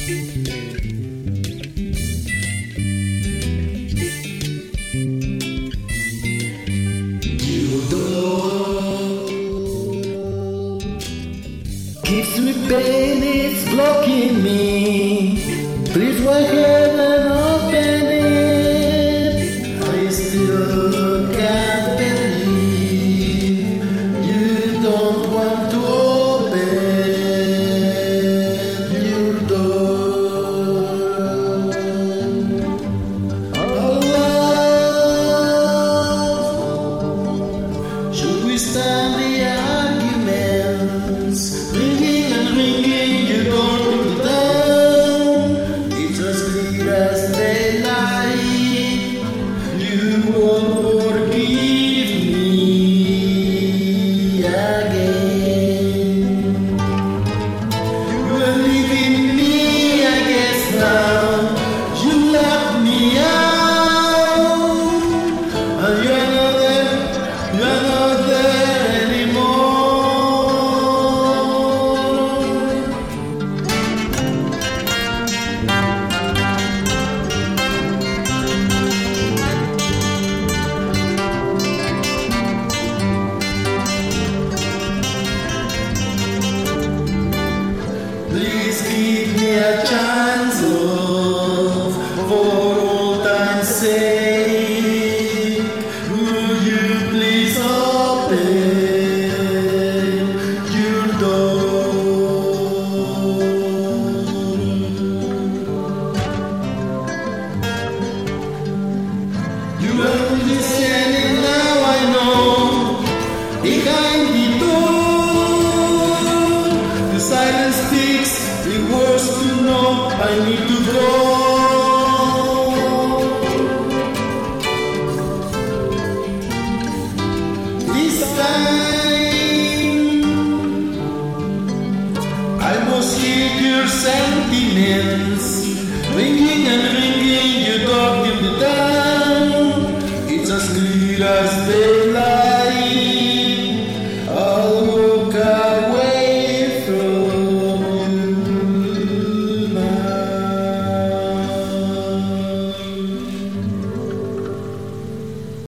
Gives me pain, it's blocking me. Please go ahead and open it. I still can't believe you don't want to open your door. Oh love, should we stand the arguments? Ringing and ringing, you don't ring the down. It's as clear as daylight. You won't forgive me again. You are leaving me, I guess now. You left me out, and you're not there anymore. Please give me a chance, love, for old time's sake. Would you please open your door? You are really standing now, I know, behind the door. The silence speaks the words to know. I need to go. This time I must hear your sentiments. Ringing and ringing, you talk in the town. It's as clear as day.